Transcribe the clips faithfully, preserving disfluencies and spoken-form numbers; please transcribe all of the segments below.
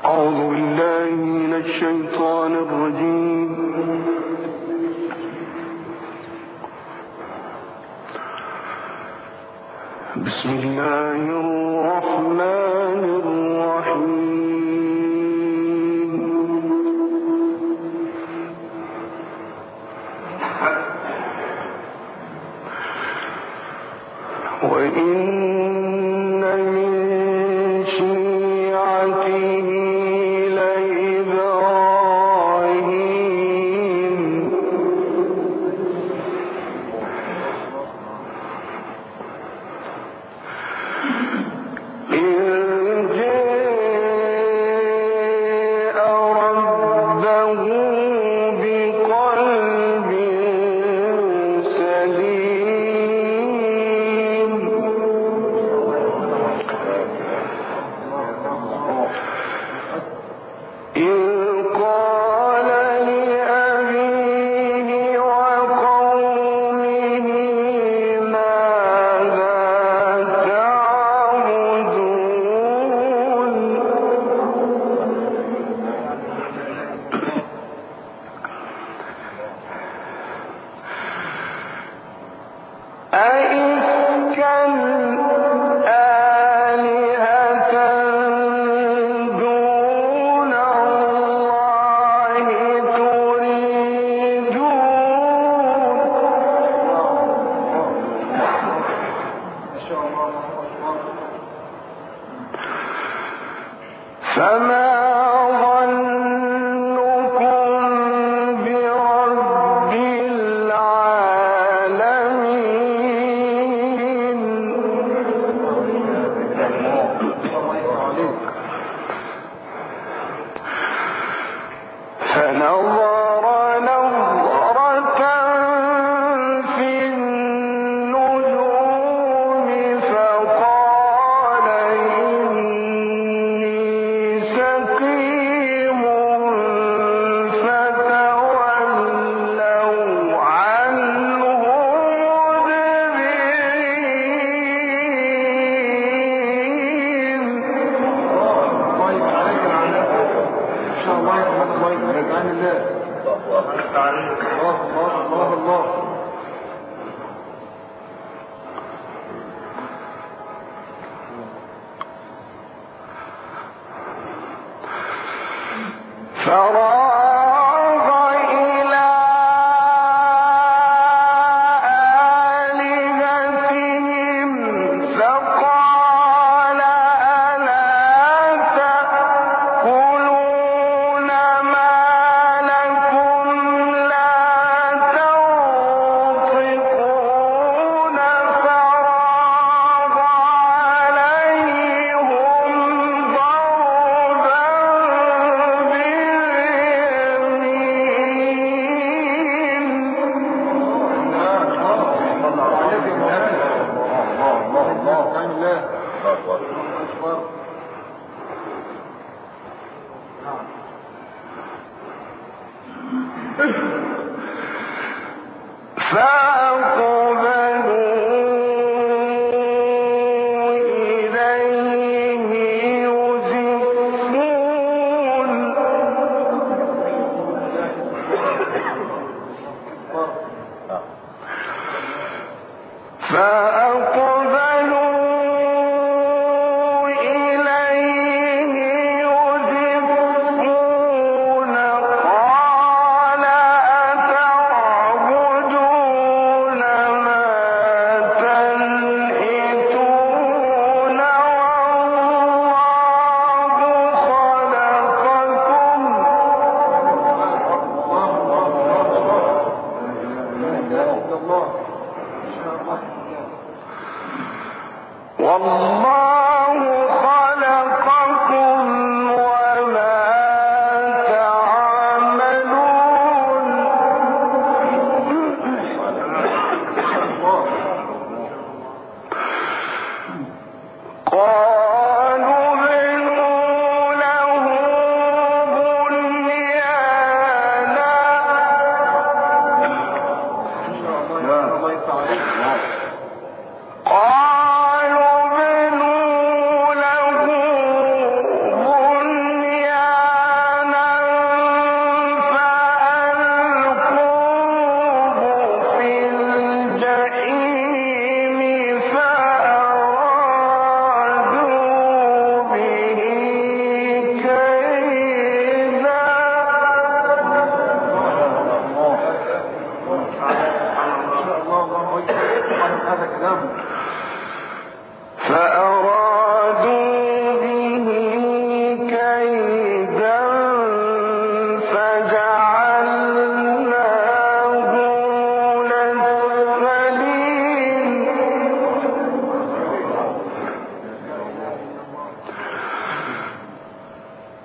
أعوذ بالله من الشيطان الرجيم. بسم الله الرحمن الرحيم. وإن من شيعته لإبراهيم إذ جاء ربه بقلب سليم إذ قال لأبيه وقومه ماذا تعبدون أئفكا آلهة دون الله تريدون فما ظنكم برب العالمين فنظر نظرة في النجوم فقال إني سقيم فتولوا عنه فراغ إلى آلهتهم فقال ألا تأكلون ما لكم لا تنطقون فراغ عليهم ضربا فأقبلوا إليه يزفون فأقبلوا إليه يزفون قال أتعبدون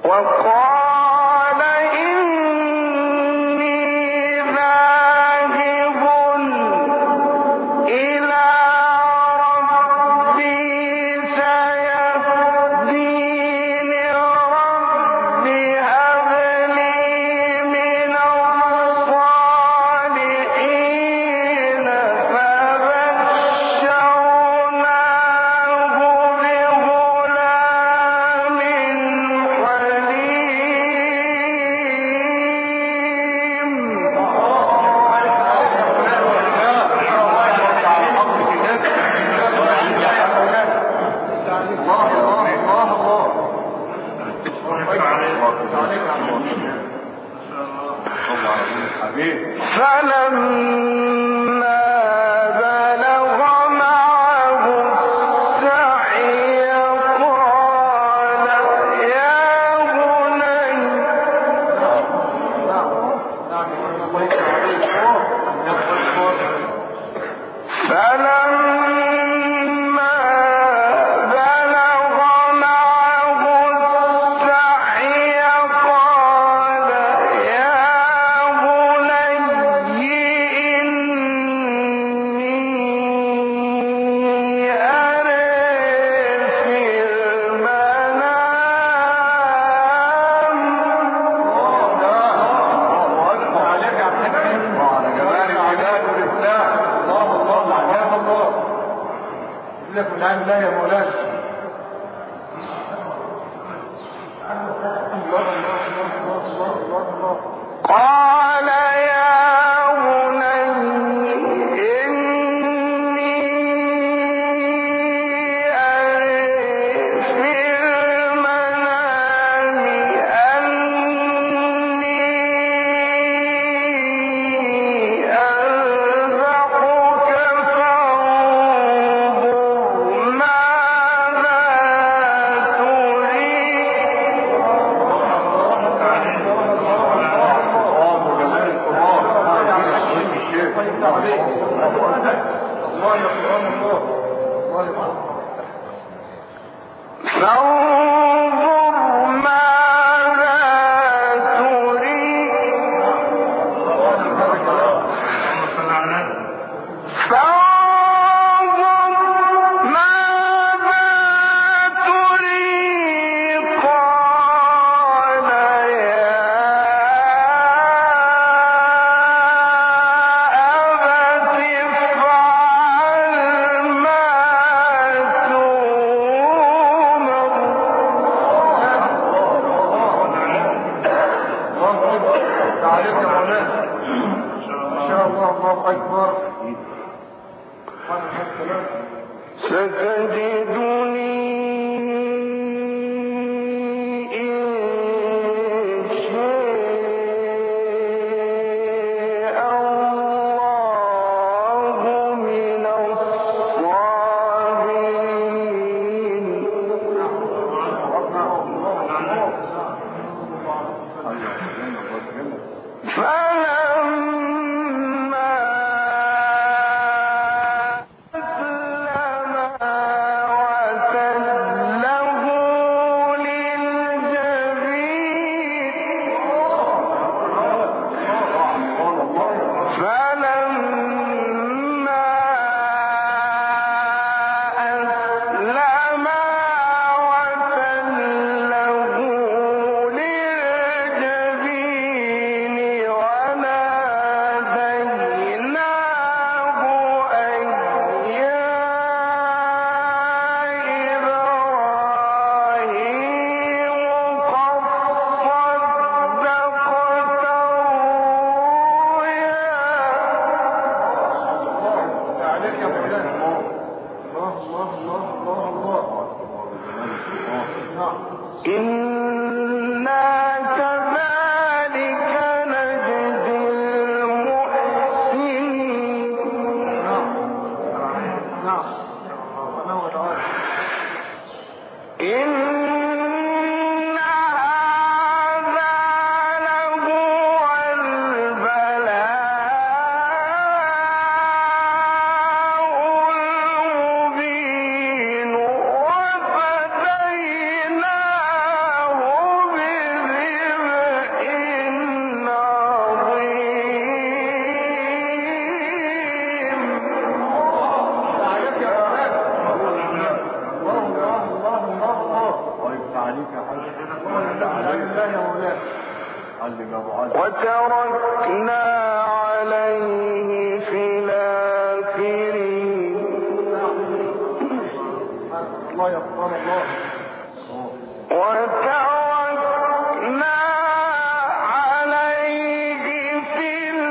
وقال إني ذاهب إلى ربي سيهدين ربي هب لي من الصالحين فبشرناه بغلام فلما بلغ معه السعي قال يا بني فلما بلغ معه السعي قال يا بني إني أرى في المنام لا يا مولانا. قال يا بني إني أرى في المنام أني أذبحك فانظر ماذا فانظر ماذا تريد فانظر ماذا تريد قال يا أبت افعل ما ستجدني إن شاء الله من الصابرين. فلما وتركنا عليه في الآخرين الله يغفر الله وتركنا عليه في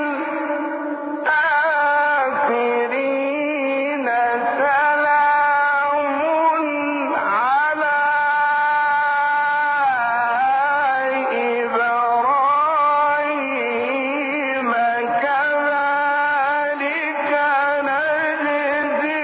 الآخرين سلام على إبراهيم كذلك نجزي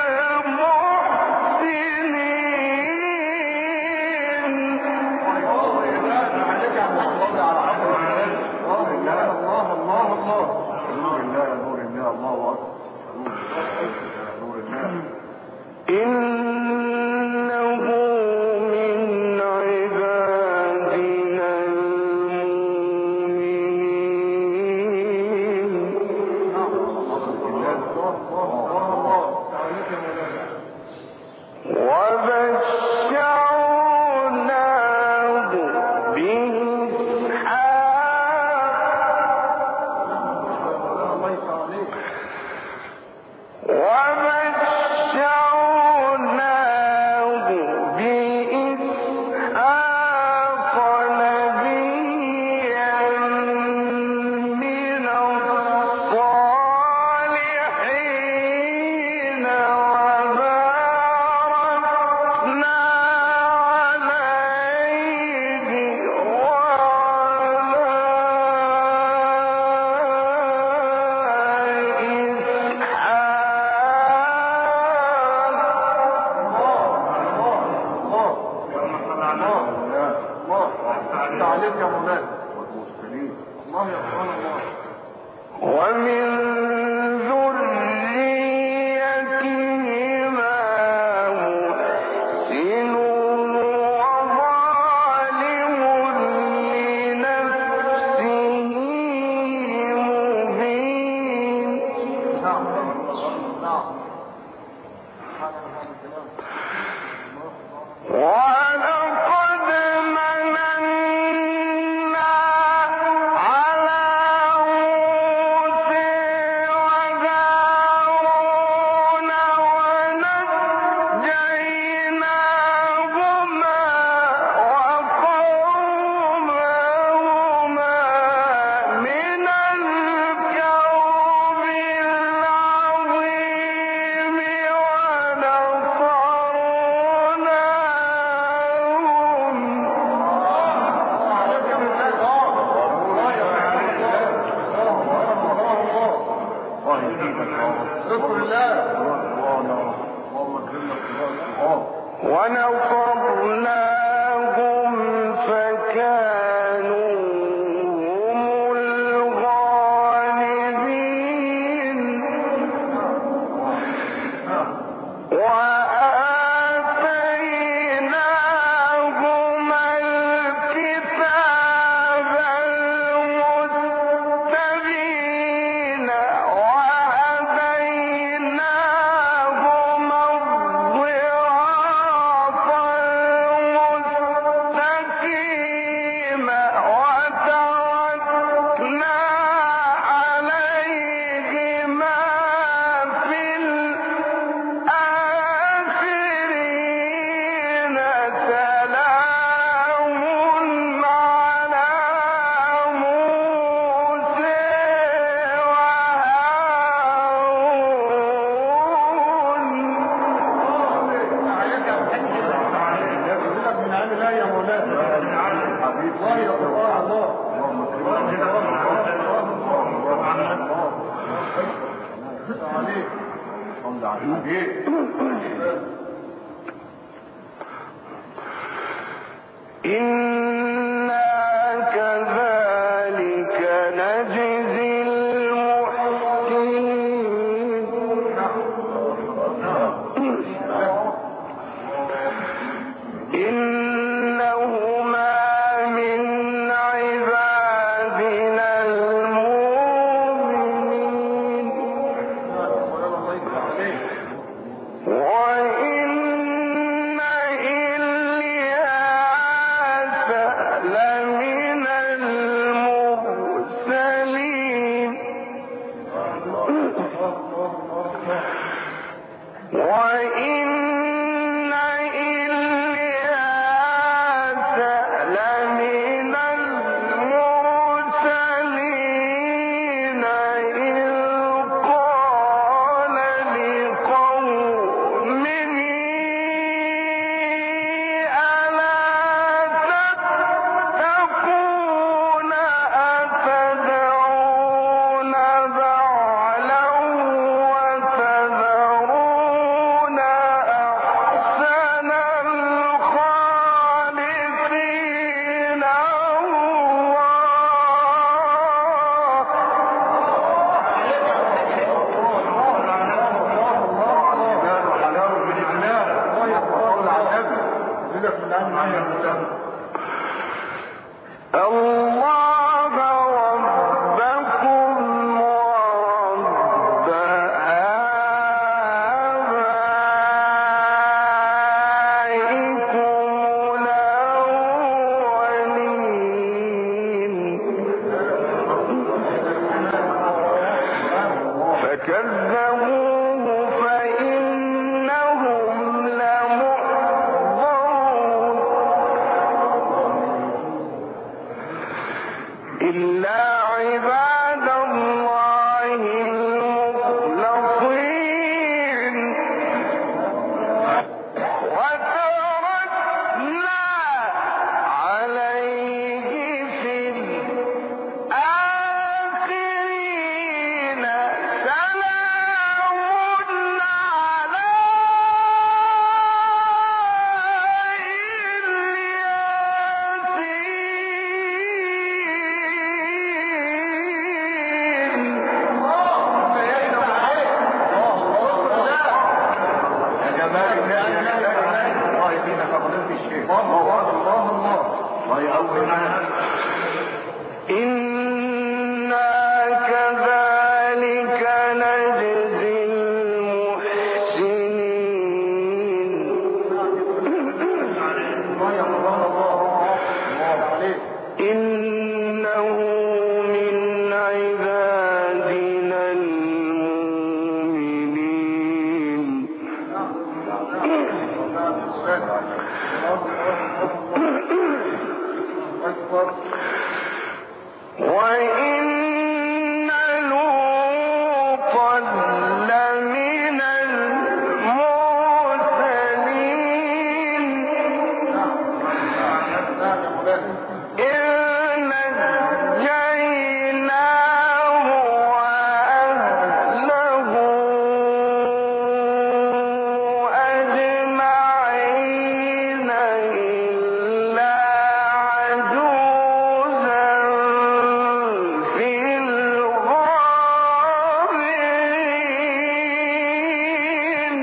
إنه من عبادنا المؤمنين وبشرناه بإسحاق وبشرناه بإسحاق نبيا من الصالحين وباركنا عليه ومن ذريتهما محسن وظالم لنفسه مبين ولقد مننا على موسى وهارون ونجيناهما وقومهما من الكرب العظيم ونصرناهم فكانوا هم الغالبين وآتيناهما الكتاب المستبين وهديناهما الصراط المستقيم وتركنا عليهما في الآخرين سلام على موسى إنا كذلك نجزي المحسنين إنهما من عبادنا المؤمنين وإن إلياس إلا عباد الله المخلصين وتركنا عليه في الآخرين سلام على إنا كذلك نجزي المحسنين إنه من عبادنا المؤمنين وإن لوطا لمن المرسلين إذ نجيناه وأهله أجمعين إلا عجوزا في الغابرين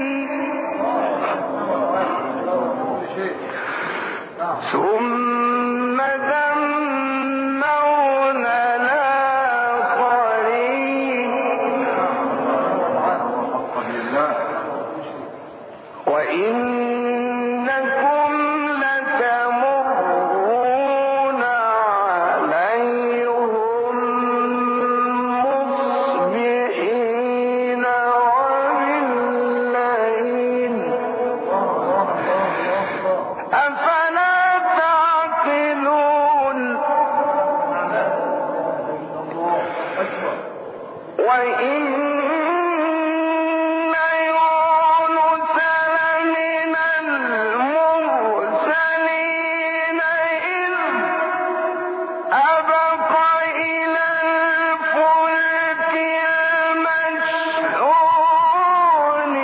ثم دمرنا الآخرين وإنكم لتمرون عليهم مصبحين وبالليل أفلا تعقلون وإن يونس لمن المرسلين إذ أبق إلى الفلك المشحون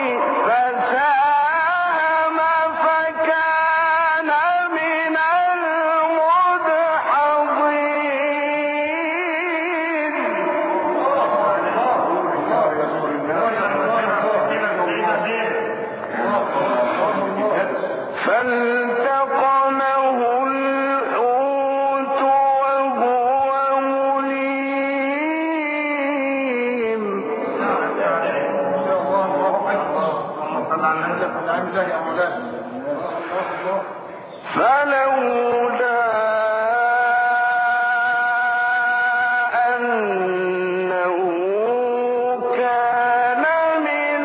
فساهم فكان من المدحضين فالتقمه الحوت وهو مليم فلولا أنه كان من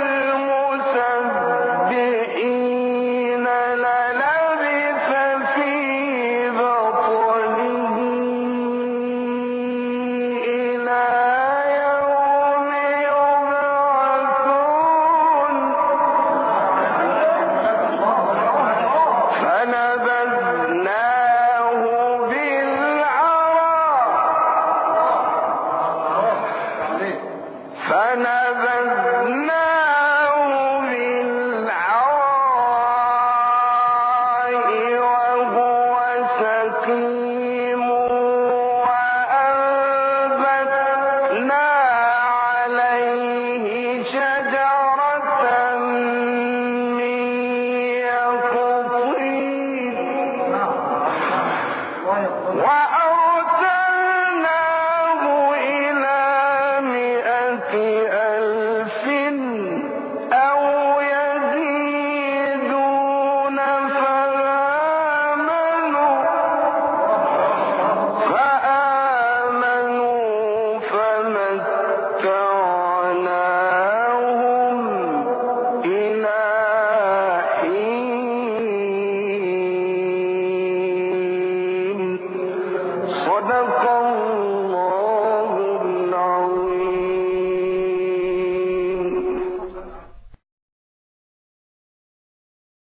المسبحين للبث في بطنه إلى يوم يبعثون فنبذناه بالعراء فنبذناه بالعراء وهو سقيم وأنبتنا عليه شجرة من يقطين وأرسلناه إلى مائة ألف أو يزيدون فآمنوا فآمنوا فمتعناهم إلى حين صدق